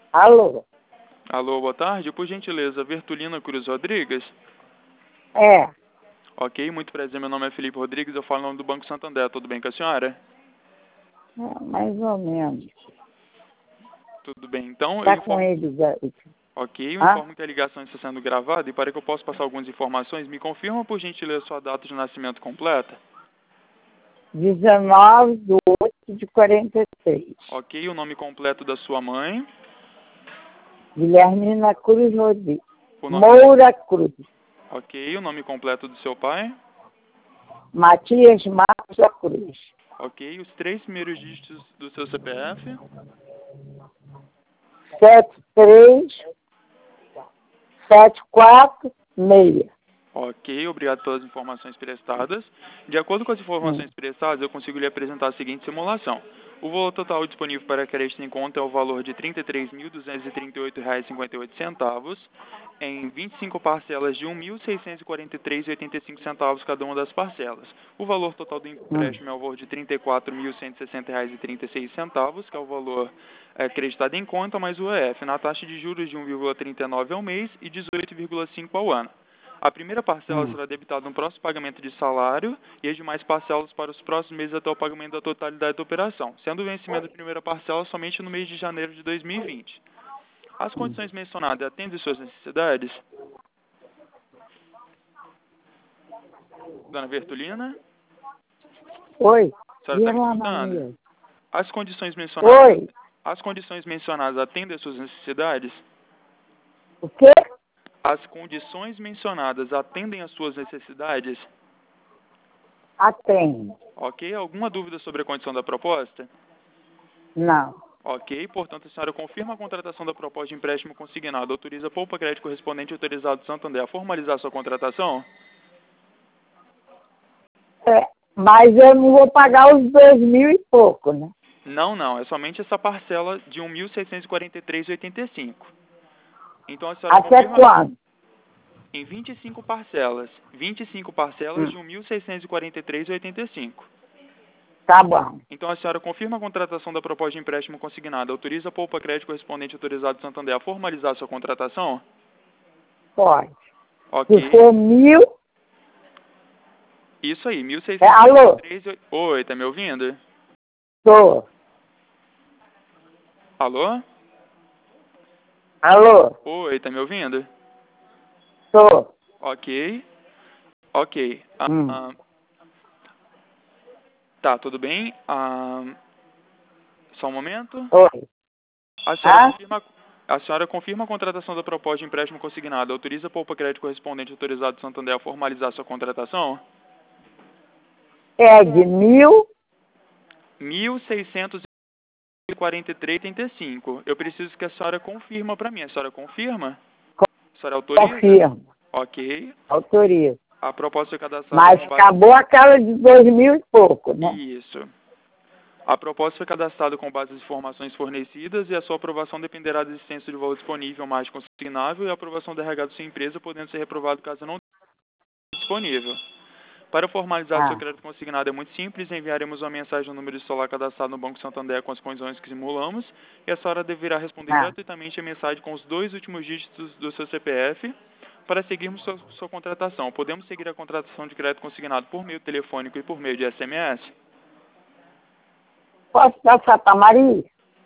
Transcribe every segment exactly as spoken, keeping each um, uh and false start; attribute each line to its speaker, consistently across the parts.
Speaker 1: Alô?
Speaker 2: Alô, boa tarde. Por gentileza, Vertulina Cruz Rodrigues?
Speaker 1: É.
Speaker 2: Ok, muito prazer. Meu nome é Felipe Rodrigues, eu falo em nome do Banco Santander. Tudo bem com a senhora?
Speaker 1: É, mais ou menos.
Speaker 2: Tudo bem, então eu
Speaker 1: Tá com
Speaker 2: informo...
Speaker 1: eles aí.
Speaker 2: Ok, eu
Speaker 1: Ah?
Speaker 2: informo que a ligação está sendo gravada e para que eu possa passar algumas informações, me confirma por gentileza sua data de nascimento completa?
Speaker 1: dezenove de oito de quarenta e seis.
Speaker 2: Ok, o nome completo da sua mãe?
Speaker 1: Guilhermina Cruz Rodrigues.
Speaker 2: O nome...
Speaker 1: Moura Cruz.
Speaker 2: Ok, o nome completo do seu pai?
Speaker 1: Matias Marcos da Cruz.
Speaker 2: Ok, os três primeiros dígitos do seu C P F?
Speaker 1: sete três sete quatro seis.
Speaker 2: Ok, obrigado pelas informações prestadas. De acordo com as
Speaker 1: Hum.
Speaker 2: informações prestadas, eu consigo lhe apresentar a seguinte simulação. O valor total disponível para crédito em conta é o valor de trinta e três mil duzentos e trinta e oito reais e cinquenta e oito centavos, em vinte e cinco parcelas de um mil seiscentos e quarenta e três reais e oitenta e cinco centavos cada uma das parcelas. O valor total do empréstimo é o valor de trinta e quatro mil cento e sessenta reais e trinta e seis centavos, que é o valor é, acreditado em conta, mais o E F, na taxa de juros de um vírgula trinta e nove ao mês e dezoito vírgula cinco ao ano. A primeira parcela
Speaker 1: Hum.
Speaker 2: será debitada no próximo pagamento de salário e as demais parcelas para os próximos meses até o pagamento da totalidade da operação, sendo o vencimento da primeira parcela somente no mês de janeiro de dois mil e vinte. As condições mencionadas atendem suas necessidades? Dona Vertulina?
Speaker 1: Oi.
Speaker 2: A senhora está
Speaker 1: Diga
Speaker 2: me
Speaker 1: lá na
Speaker 2: escutando?
Speaker 1: minha.
Speaker 2: As condições mencionadas,
Speaker 1: Oi.
Speaker 2: as condições mencionadas atendem às suas necessidades?
Speaker 1: O quê?
Speaker 2: As condições mencionadas atendem às suas necessidades?
Speaker 1: Atende.
Speaker 2: Ok. Alguma dúvida sobre a condição da proposta?
Speaker 1: Não.
Speaker 2: Ok, portanto, a senhora confirma a contratação da proposta de empréstimo consignado, autoriza a poupa crédito correspondente autorizado do Santander a formalizar sua contratação?
Speaker 1: É, mas eu não vou pagar os dois mil e pouco, né?
Speaker 2: Não, não, é somente essa parcela de um mil seiscentos e quarenta e três reais e oitenta e cinco centavos. Então, a senhora
Speaker 1: Até
Speaker 2: confirma
Speaker 1: quando?
Speaker 2: em vinte e cinco parcelas, vinte e cinco parcelas
Speaker 1: Hum.
Speaker 2: de um mil seiscentos e quarenta e três reais e oitenta e cinco centavos.
Speaker 1: Tá bom.
Speaker 2: Então, a senhora confirma a contratação da proposta de empréstimo consignado, autoriza a poupa crédito correspondente autorizado do Santander a formalizar sua contratação?
Speaker 1: Pode.
Speaker 2: Ok.
Speaker 1: Se for mil...
Speaker 2: Isso aí,
Speaker 1: É, alô?
Speaker 2: mil seiscentos e quarenta e três... Oi, tá me ouvindo?
Speaker 1: Tô.
Speaker 2: Alô?
Speaker 1: Alô?
Speaker 2: Oi, tá me ouvindo?
Speaker 1: Tô.
Speaker 2: Ok. Ok. Ah,
Speaker 1: Hum.
Speaker 2: ah, tá, tudo bem? Ah, só um momento.
Speaker 1: Oi.
Speaker 2: A senhora
Speaker 1: Ah?
Speaker 2: confirma... A senhora confirma a contratação da proposta de empréstimo consignado, autoriza a poupa crédito correspondente autorizado do Santander a formalizar sua contratação?
Speaker 1: É de mil...
Speaker 2: mil seiscentos e quarenta e três reais e oitenta e cinco centavos. Eu preciso que a senhora confirma para mim. A senhora confirma? A senhora autoriza?
Speaker 1: Confirmo.
Speaker 2: Ok.
Speaker 1: Autorizo.
Speaker 2: A proposta foi cadastrada
Speaker 1: Mas
Speaker 2: com base...
Speaker 1: acabou aquela de dois mil e pouco, né?
Speaker 2: Isso. A proposta foi cadastrada com base nas informações fornecidas e a sua aprovação dependerá da existência de valor disponível mais consignável e a aprovação do R H da sua empresa, podendo ser reprovado caso não esteja disponível. Para formalizar seu
Speaker 1: Ah.
Speaker 2: crédito consignado é muito simples, enviaremos uma mensagem no número de celular cadastrado no Banco Santander com as condições que simulamos e a senhora deverá responder
Speaker 1: Ah.
Speaker 2: gratuitamente a mensagem com os dois últimos dígitos do seu C P F para seguirmos sua, sua contratação. Podemos seguir a contratação de crédito consignado por meio telefônico e por meio de S M S?
Speaker 1: Posso passar para Maria?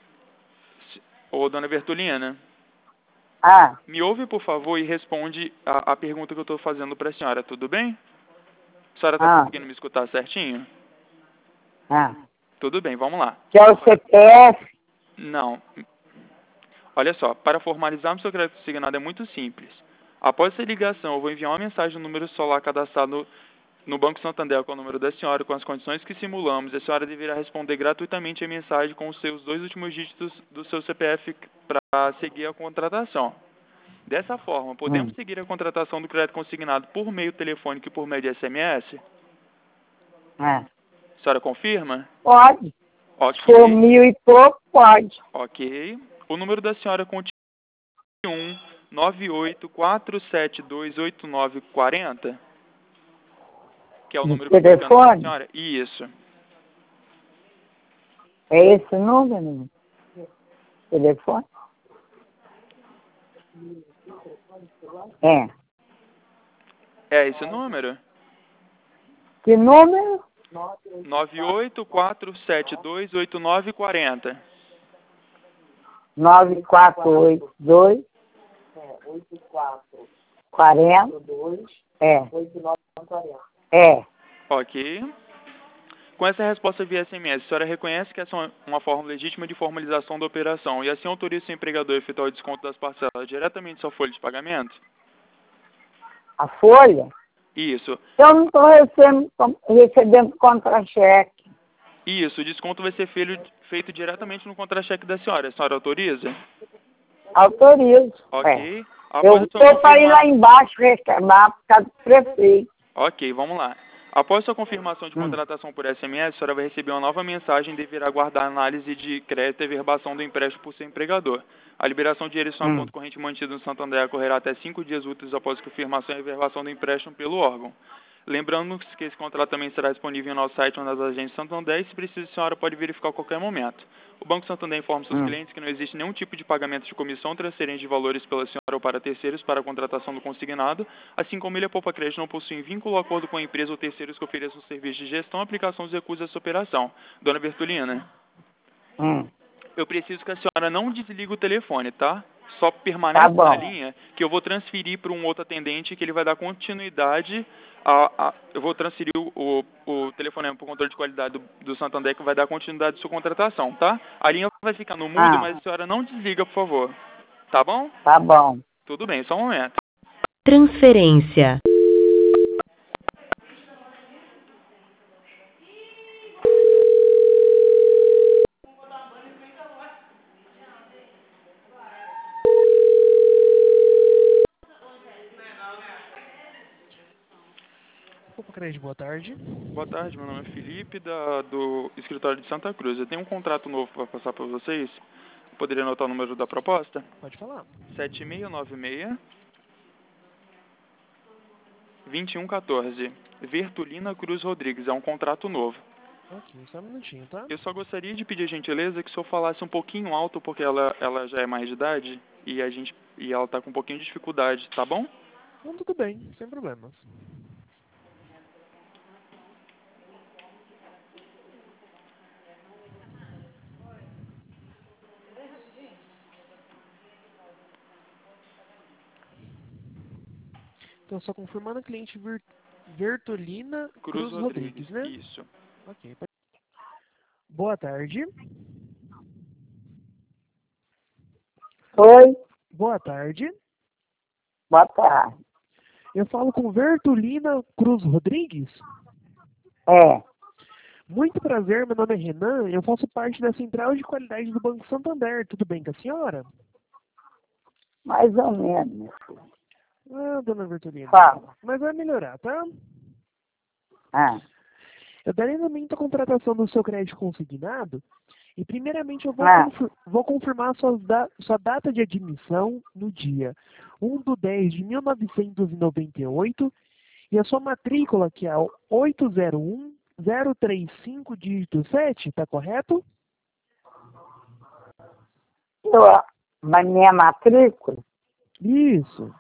Speaker 2: Ô, dona Vertulina,
Speaker 1: Ah.
Speaker 2: me ouve, por favor, e responde a, a pergunta que eu estou fazendo para a senhora, tudo bem? A senhora está
Speaker 1: Ah.
Speaker 2: conseguindo me escutar certinho?
Speaker 1: Ah.
Speaker 2: Tudo bem, vamos lá.
Speaker 1: Que é o C P F?
Speaker 2: Não. Olha só, para formalizarmos seu crédito consignado é muito simples. Após essa ligação, eu vou enviar uma mensagem no número celular cadastrado no, no Banco Santander com o número da senhora, com as condições que simulamos, e a senhora deverá responder gratuitamente a mensagem com os seus dois últimos dígitos do seu C P F para seguir a contratação. Dessa forma, podemos
Speaker 1: Hum.
Speaker 2: seguir a contratação do crédito consignado por meio telefônico e por meio de S M S?
Speaker 1: Ah.
Speaker 2: A senhora confirma?
Speaker 1: Pode. Se for
Speaker 2: Ok,
Speaker 1: mil e pouco, pode.
Speaker 2: ok. O número da senhora continua um nove oito quatro sete dois oito nove quatro zero, que é o
Speaker 1: De
Speaker 2: número que eu estou ligando para a
Speaker 1: telefone?
Speaker 2: senhora? Isso.
Speaker 1: É esse número? Telefone? É.
Speaker 2: É esse o número?
Speaker 1: Que número?
Speaker 2: nove oito quatro sete dois oito nove quatro zero.
Speaker 1: nove quatro oito dois quarenta. É. É.
Speaker 2: Ok. Com essa resposta via S M S, a senhora reconhece que essa é uma forma legítima de formalização da operação e assim autoriza o seu empregador a efetuar o desconto das parcelas diretamente em sua folha de pagamento?
Speaker 1: A folha?
Speaker 2: Isso.
Speaker 1: Eu não estou recebendo, recebendo contra-cheque.
Speaker 2: Isso, o desconto vai ser feito, feito diretamente no contra-cheque da senhora. A senhora autoriza?
Speaker 1: Autorizo.
Speaker 2: Ok.
Speaker 1: É.
Speaker 2: Após
Speaker 1: Eu
Speaker 2: a sua
Speaker 1: estou para ir
Speaker 2: confirma...
Speaker 1: lá embaixo reclamar por causa do prefeito.
Speaker 2: Ok, vamos lá. Após sua confirmação de
Speaker 1: Hum.
Speaker 2: contratação por S M S, a senhora vai receber uma nova mensagem e deverá aguardar a análise de crédito e verbação do empréstimo por seu empregador. A liberação de dinheiro em sua
Speaker 1: Hum.
Speaker 2: conta corrente mantida no Santander ocorrerá até cinco dias úteis após a confirmação e verbação do empréstimo pelo órgão. Lembrando que esse contrato também será disponível no nosso site ou nas agências Santander e, se precisa, a senhora pode verificar a qualquer momento. O Banco Santander informa seus
Speaker 1: Hum.
Speaker 2: clientes que não existe nenhum tipo de pagamento de comissão, transferência de valores pela senhora ou para terceiros para a contratação do consignado, assim como Ilha Poupa Crédito não possui vínculo ou acordo com a empresa ou terceiros que ofereçam serviços de gestão, aplicação dos recursos dessa operação. Dona Bertolina,
Speaker 1: Hum.
Speaker 2: eu preciso que a senhora não desligue o telefone, tá? Só
Speaker 1: Tá
Speaker 2: permaneça na
Speaker 1: bom.
Speaker 2: linha, que eu vou transferir para um outro atendente que ele vai dar continuidade a... a eu vou transferir o, o, o telefonema para o controle de qualidade do, do Santander, que vai dar continuidade à sua contratação, tá? A linha vai ficar no mudo,
Speaker 1: Ah,
Speaker 2: mas a senhora não desliga, por favor. Tá bom?
Speaker 1: tá bom.
Speaker 2: Tudo bem, só um momento.
Speaker 3: Transferência.
Speaker 4: Poupa Crédito, boa tarde.
Speaker 2: Boa tarde, meu nome é Felipe, da, do escritório de Santa Cruz. Eu tenho um contrato novo para passar para vocês. Poderia anotar o número da proposta?
Speaker 4: Pode falar.
Speaker 2: sete seis nove seis, dois um um quatro. Vertulina Cruz Rodrigues. É um contrato novo.
Speaker 4: Ok, só um minutinho, tá?
Speaker 2: Eu só gostaria de pedir a gentileza que o senhor falasse um pouquinho alto, porque ela, ela já é mais de idade e, a gente, e ela está com um pouquinho de dificuldade, tá bom?
Speaker 4: Não, tudo bem, sem problemas. Então, só confirmando, cliente Vir... Vertolina
Speaker 2: Cruz
Speaker 4: Cruz
Speaker 2: Rodrigues,
Speaker 4: Rodrigues, né?
Speaker 2: isso.
Speaker 4: Ok. pode- Boa tarde.
Speaker 1: Oi,
Speaker 4: Boa tarde.
Speaker 1: boa tarde.
Speaker 4: Eu falo com Vertolina Cruz Rodrigues.
Speaker 1: É,
Speaker 4: Muito prazer, meu nome é Renan. Eu faço parte da Central de Qualidade do Banco Santander. Tudo bem com a senhora?
Speaker 1: mais ou menos, meu filho.
Speaker 4: Ah, dona Vertolina.
Speaker 1: Fala.
Speaker 4: Mas vai melhorar, tá?
Speaker 1: Ah,
Speaker 4: Eu darei andamento à contratação do seu crédito consignado e, primeiramente, eu vou,
Speaker 1: Ah.
Speaker 4: confir- vou confirmar suas da- sua data de admissão no dia um de dez de mil novecentos e noventa e oito e a sua matrícula, que é o oito zero um zero três cinco dígito sete, tá correto?
Speaker 1: eu, mas minha matrícula?
Speaker 4: Isso.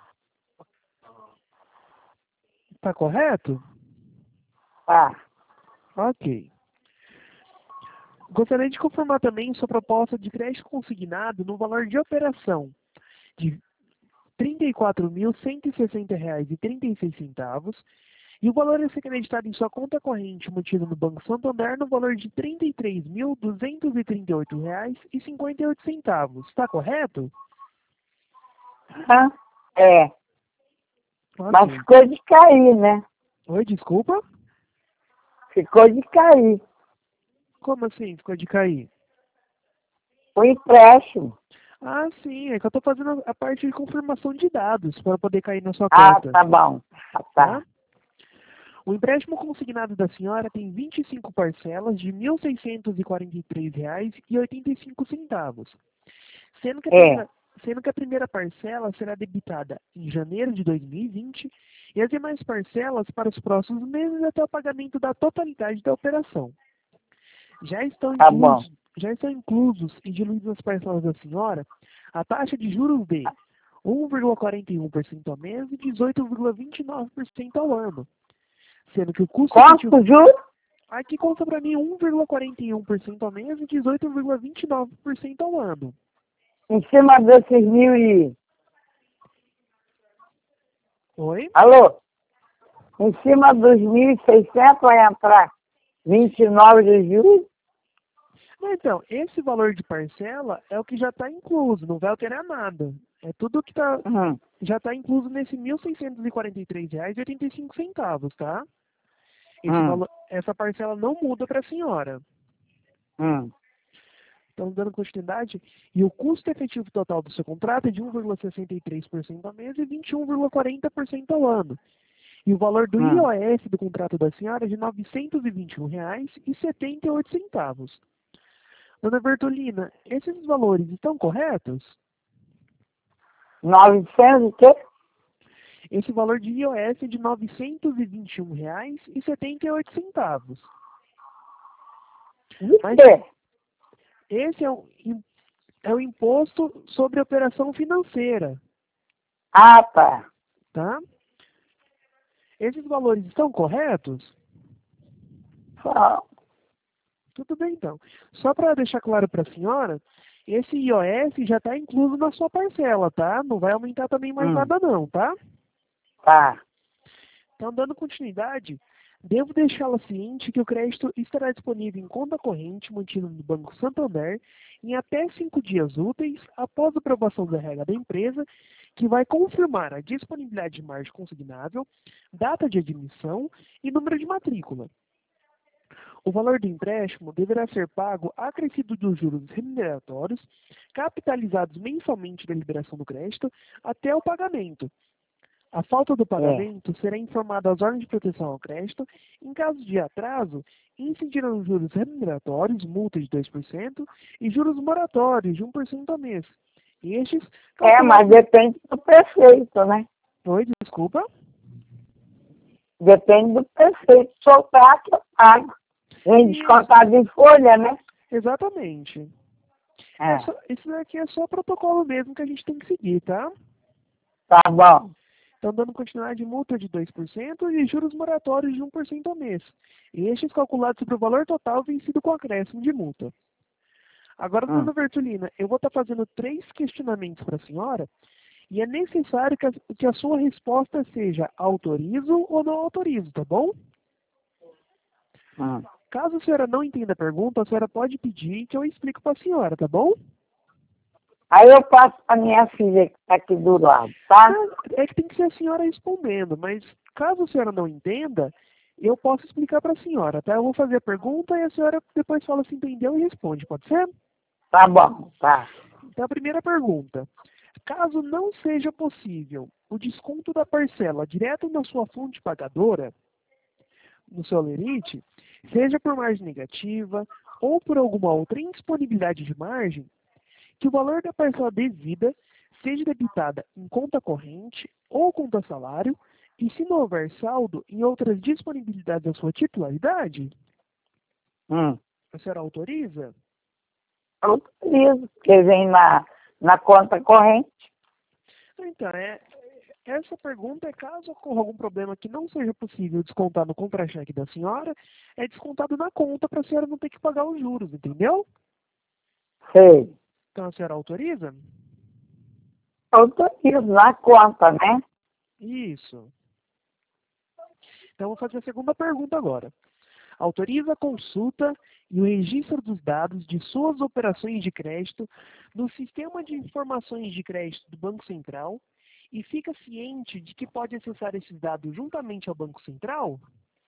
Speaker 4: Tá correto?
Speaker 1: Ah,
Speaker 4: Ok. Gostaria de confirmar também sua proposta de crédito consignado no valor de operação de trinta e quatro mil cento e sessenta reais e trinta e seis centavos e o valor a ser acreditado em sua conta corrente mantido no Banco Santander no valor de trinta e três mil duzentos e trinta e oito reais e cinquenta e oito centavos. Está correto?
Speaker 1: ah, é, mas
Speaker 4: Ok.
Speaker 1: ficou de cair, né?
Speaker 4: Oi, desculpa?
Speaker 1: Ficou de cair.
Speaker 4: Como assim? Ficou de cair?
Speaker 1: O empréstimo.
Speaker 4: Ah, sim. É que eu estou fazendo a parte de confirmação de dados para poder cair na sua
Speaker 1: Ah,
Speaker 4: conta.
Speaker 1: tá bom. Ah,
Speaker 4: Tá?
Speaker 1: tá.
Speaker 4: O empréstimo consignado da senhora tem vinte e cinco parcelas de mil seiscentos e quarenta e três reais e oitenta e cinco centavos, sendo que, a
Speaker 1: É.
Speaker 4: primeira, sendo que a primeira parcela será debitada em janeiro de dois mil e vinte e as demais parcelas para os próximos meses até o pagamento da totalidade da operação. Já estão
Speaker 1: Tá
Speaker 4: inclusos,
Speaker 1: bom.
Speaker 4: já estão inclusos e diluídos nas parcelas da senhora a taxa de juros de um vírgula quarenta e um por cento ao mês e dezoito vírgula vinte e nove por cento ao ano. Sendo que o custo efetivo...
Speaker 1: Quanto juros?
Speaker 4: Aqui conta para mim um vírgula quarenta e um por cento ao mês e dezoito vírgula vinte e nove por cento ao ano.
Speaker 1: Em cima desses mil e...
Speaker 4: Oi?
Speaker 1: Alô? Em cima dos mil e seiscentos vai entrar vinte e nove de juros?
Speaker 4: Não, então, esse valor de parcela é o que já está incluso, não vai alterar nada. É tudo que tá,
Speaker 1: Uhum.
Speaker 4: já está incluso nesse mil seiscentos e quarenta e três reais e oitenta e cinco centavos, tá? Esse
Speaker 1: Hum.
Speaker 4: valor, essa parcela não muda para a senhora.
Speaker 1: Hum.
Speaker 4: Então, dando continuidade, e o custo efetivo total do seu contrato é de um vírgula sessenta e três por cento ao mês e vinte e um vírgula quarenta por cento ao ano. E o valor do
Speaker 1: Hum.
Speaker 4: I O F do contrato da senhora é de novecentos e vinte e um reais e setenta e oito centavos. Dona Bertolina, esses valores estão corretos?
Speaker 1: novecentos e quê?
Speaker 4: Esse valor de I O F é de novecentos e vinte e um reais e setenta e oito centavos.
Speaker 1: De
Speaker 4: Mas
Speaker 1: quê?
Speaker 4: esse é o, im- é o imposto sobre operação financeira,
Speaker 1: Ah, tá.
Speaker 4: tá? Esses valores estão corretos?
Speaker 1: Só.
Speaker 4: Tudo bem, então. Só para deixar claro para a senhora, esse I O F já está incluso na sua parcela, tá? Não vai aumentar também mais
Speaker 1: Hum.
Speaker 4: nada não, tá?
Speaker 1: Tá.
Speaker 4: Então, dando continuidade, devo deixá-la ciente que o crédito estará disponível em conta corrente mantida no Banco Santander em até cinco dias úteis após a aprovação da regra da empresa, que vai confirmar a disponibilidade de margem consignável, data de admissão e número de matrícula. O valor do empréstimo deverá ser pago acrescido dos juros remuneratórios, capitalizados mensalmente da liberação do crédito, até o pagamento. A falta do pagamento será informada às ordens de proteção ao crédito. Em caso de atraso, incidirão juros remuneratórios, multa de dois por cento, e juros moratórios de um por cento ao mês. Estes...
Speaker 1: É, mas depende do prefeito, né?
Speaker 4: Oi, desculpa.
Speaker 1: Depende do prefeito. Soltar que eu pago. Vem descontado em folha, né?
Speaker 4: Exatamente.
Speaker 1: É.
Speaker 4: É só, isso daqui é só protocolo mesmo que a gente tem que seguir, tá?
Speaker 1: Tá bom.
Speaker 4: Estão dando continuidade de multa de dois por cento e juros moratórios de um por cento ao mês. Estes calculados sobre o valor total vencido com acréscimo de multa. Agora,
Speaker 1: Hum.
Speaker 4: dona Bertolina, eu vou estar fazendo três questionamentos para a senhora e é necessário que a, que a sua resposta seja autorizo ou não autorizo, tá bom?
Speaker 1: Hum.
Speaker 4: Caso a senhora não entenda a pergunta, a senhora pode pedir que eu explique para a senhora, tá bom?
Speaker 1: Aí eu passo para minha filha que está aqui do lado, tá?
Speaker 4: É que tem que ser a senhora respondendo, mas caso a senhora não entenda, eu posso explicar para a senhora, tá? Eu vou fazer a pergunta e a senhora depois fala se entendeu e responde, pode ser?
Speaker 1: Tá bom, tá.
Speaker 4: Então, a primeira pergunta. Caso não seja possível o desconto da parcela direto na sua fonte pagadora, no seu lerite, seja por margem negativa ou por alguma outra indisponibilidade de margem, que o valor da parcela devida seja debitada em conta corrente ou conta salário e, se não houver saldo, em outras disponibilidades da sua titularidade?
Speaker 1: Hum.
Speaker 4: A senhora autoriza?
Speaker 1: Autorizo, porque vem na, na conta corrente.
Speaker 4: Então, é, essa pergunta é caso ocorra algum problema que não seja possível descontar no contra-cheque da senhora, é descontado na conta para a senhora não ter que pagar os juros, entendeu?
Speaker 1: Sei.
Speaker 4: Então, a senhora autoriza?
Speaker 1: Autorizo na conta, né?
Speaker 4: Isso. Então, vou fazer a segunda pergunta agora. Autoriza a consulta e o registro dos dados de suas operações de crédito no Sistema de Informações de Crédito do Banco Central e fica ciente de que pode acessar esses dados juntamente ao Banco Central?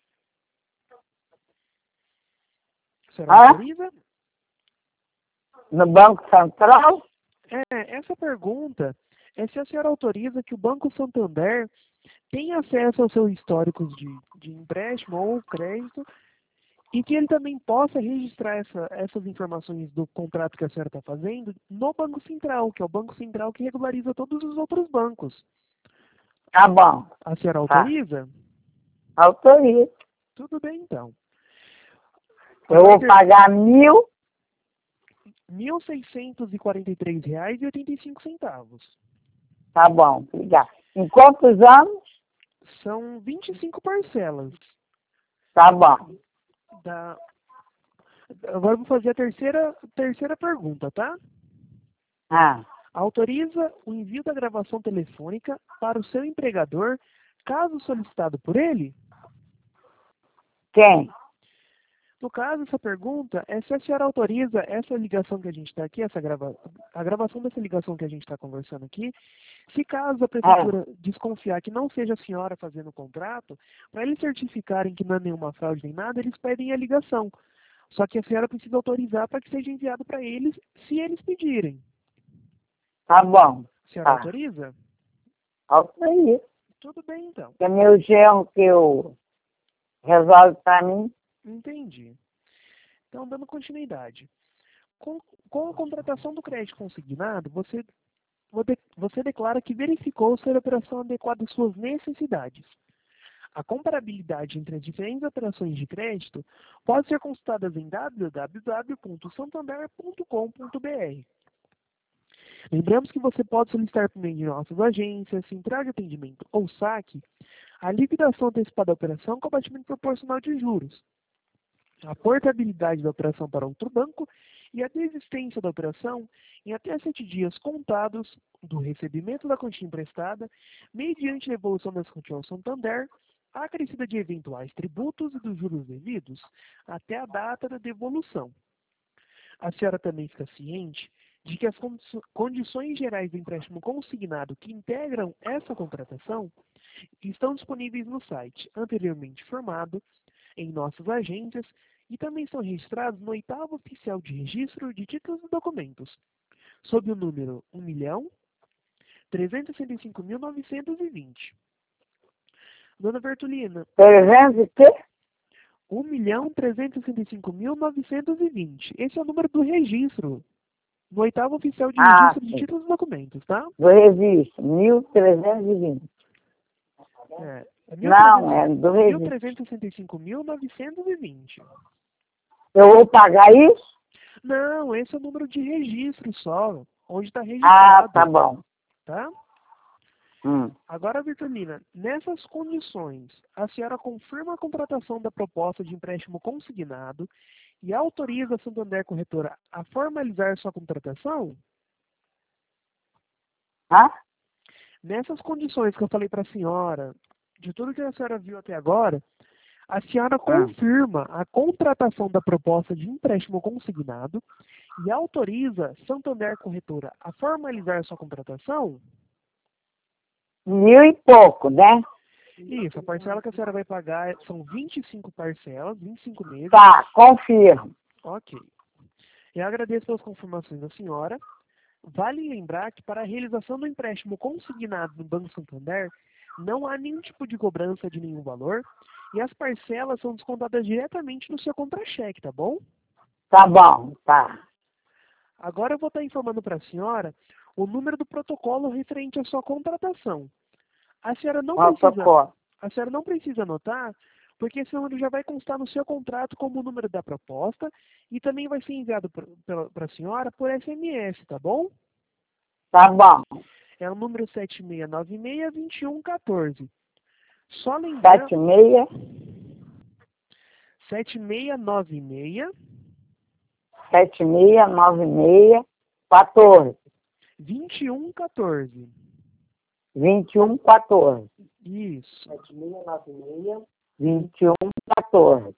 Speaker 4: A senhora
Speaker 1: Ah?
Speaker 4: autoriza?
Speaker 1: No Banco Central?
Speaker 4: É, essa pergunta é se a senhora autoriza que o Banco Santander tenha acesso aos seus históricos de, de empréstimo ou crédito e que ele também possa registrar essa, essas informações do contrato que a senhora está fazendo no Banco Central, que é o Banco Central que regulariza todos os outros bancos.
Speaker 1: Tá bom.
Speaker 4: A senhora
Speaker 1: Tá.
Speaker 4: autoriza?
Speaker 1: Autorizo.
Speaker 4: Tudo bem, então.
Speaker 1: Eu vou pagar mil.
Speaker 4: mil seiscentos e quarenta e três reais e oitenta e cinco centavos.
Speaker 1: Tá bom, obrigado. Em quantos anos?
Speaker 4: São vinte e cinco parcelas.
Speaker 1: Tá bom.
Speaker 4: Da... Agora eu vou fazer a terceira, terceira pergunta, tá?
Speaker 1: Ah,
Speaker 4: Autoriza o envio da gravação telefônica para o seu empregador, caso solicitado por ele?
Speaker 1: quem?
Speaker 4: No caso, essa pergunta é se a senhora autoriza essa ligação que a gente está aqui, essa grava... a gravação dessa ligação que a gente está conversando aqui, se caso a prefeitura desconfiar que não seja a senhora fazendo o contrato, para eles certificarem que não é nenhuma fraude nem nada, eles pedem a ligação. Só que a senhora precisa autorizar para que seja enviado para eles, se eles pedirem.
Speaker 1: Tá bom.
Speaker 4: A senhora
Speaker 1: Tá.
Speaker 4: autoriza?
Speaker 1: Autorizo.
Speaker 4: Tudo bem, então.
Speaker 1: É meu genro que eu resolve para mim.
Speaker 4: Entendi. Então, dando continuidade. Com, com a contratação do crédito consignado, você, você declara que verificou se a operação adequada às suas necessidades. A comparabilidade entre as diferentes operações de crédito pode ser consultada em w w w ponto santander ponto com ponto b r. Lembramos que você pode solicitar por meio de nossas agências, central de atendimento ou saque, a liquidação antecipada da operação com abatimento proporcional de juros, a portabilidade da operação para outro banco e a desistência da operação em até sete dias contados do recebimento da quantia emprestada, mediante devolução das quantias ao Santander, acrescida de eventuais tributos e dos juros devidos, até a data da devolução. A senhora também fica ciente de que as condições gerais do empréstimo consignado que integram essa contratação estão disponíveis no site anteriormente informado, em nossas agências, e também são registrados no oitavo oficial de registro de títulos e documentos, sob o número um milhão trezentos e sessenta e cinco mil novecentos e vinte. Dona Bertolina,
Speaker 1: trezentos e quê?
Speaker 4: um milhão trezentos e sessenta e cinco mil novecentos e vinte. Esse é o número do registro, no oitavo oficial de
Speaker 1: Ah,
Speaker 4: registro de
Speaker 1: sim.
Speaker 4: títulos e documentos, tá?
Speaker 1: Do registro, mil trezentos e vinte.
Speaker 4: É, é
Speaker 1: Não, é do
Speaker 4: mil
Speaker 1: registro.
Speaker 4: trezentos e sessenta e cinco mil novecentos e vinte.
Speaker 1: Eu vou pagar isso?
Speaker 4: Não, esse é o número de registro só, onde está
Speaker 1: Ah,
Speaker 4: registrado,
Speaker 1: tá bom.
Speaker 4: tá?
Speaker 1: Hum.
Speaker 4: Agora, Virtolina, nessas condições, a senhora confirma a contratação da proposta de empréstimo consignado e autoriza a Santander Corretora a formalizar sua contratação?
Speaker 1: Hã?
Speaker 4: Nessas condições que eu falei para a senhora, de tudo que a senhora viu até agora, a senhora confirma a contratação da proposta de empréstimo consignado e autoriza Santander Corretora a formalizar sua contratação?
Speaker 1: Mil e pouco, né?
Speaker 4: Isso, a parcela que a senhora vai pagar são vinte e cinco parcelas, vinte e cinco meses.
Speaker 1: Tá, confirmo.
Speaker 4: Ok. Eu agradeço pelas confirmações da senhora. Vale lembrar que para a realização do empréstimo consignado no Banco Santander, não há nenhum tipo de cobrança de nenhum valor e as parcelas são descontadas diretamente no seu contra-cheque, tá bom?
Speaker 1: Tá bom, tá.
Speaker 4: Agora eu vou estar informando para a senhora o número do protocolo referente à sua contratação. A senhora não precisa,
Speaker 1: Protocolo.
Speaker 4: a senhora não precisa anotar, porque esse número já vai constar no seu contrato como o número da proposta e também vai ser enviado para a senhora por S M S, tá bom?
Speaker 1: Tá bom.
Speaker 4: É o número sete seis nove seis, dois um um quatro. Só
Speaker 1: Sete
Speaker 4: lembrando...
Speaker 1: meia,
Speaker 4: sete seis nove seis,
Speaker 1: sete meia, nove meia, quatorze,
Speaker 4: dois um um quatro.
Speaker 1: vinte e um, quatorze.
Speaker 4: Isso.
Speaker 1: Sete meia, nove meia, vinte e um, quatorze.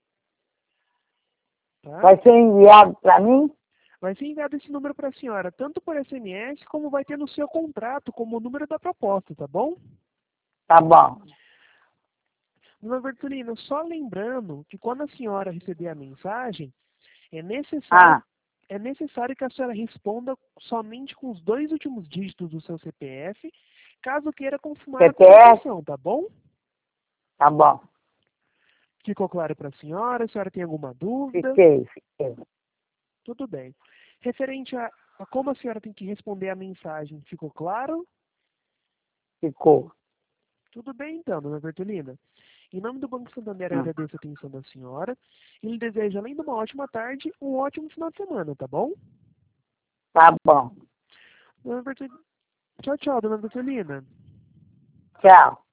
Speaker 4: Tá?
Speaker 1: Vai ser enviado para mim?
Speaker 4: Vai ser enviado esse número para a senhora, tanto por S M S, como vai ter no seu contrato, como o número da proposta, tá bom?
Speaker 1: Tá bom.
Speaker 4: Dona Bertolina, só lembrando que quando a senhora receber a mensagem, é necessário,
Speaker 1: Ah,
Speaker 4: é necessário que a senhora responda somente com os dois últimos dígitos do seu C P F, caso queira confirmar
Speaker 1: C P F?
Speaker 4: a contratação, tá bom?
Speaker 1: tá bom.
Speaker 4: Ficou claro para a senhora? A senhora tem alguma dúvida?
Speaker 1: Fiquei, fiquei.
Speaker 4: Tudo bem. Referente a, a como a senhora tem que responder a mensagem, ficou claro?
Speaker 1: Ficou.
Speaker 4: Tudo bem então, dona Bertolina. Em nome do Banco Santander, eu
Speaker 1: Hum.
Speaker 4: agradeço a atenção da senhora e lhe desejo, além de uma ótima tarde, um ótimo final de semana, tá bom?
Speaker 1: Tá bom.
Speaker 4: Dona Bertolina, Tchau, tchau, dona Betulina.
Speaker 1: Tchau.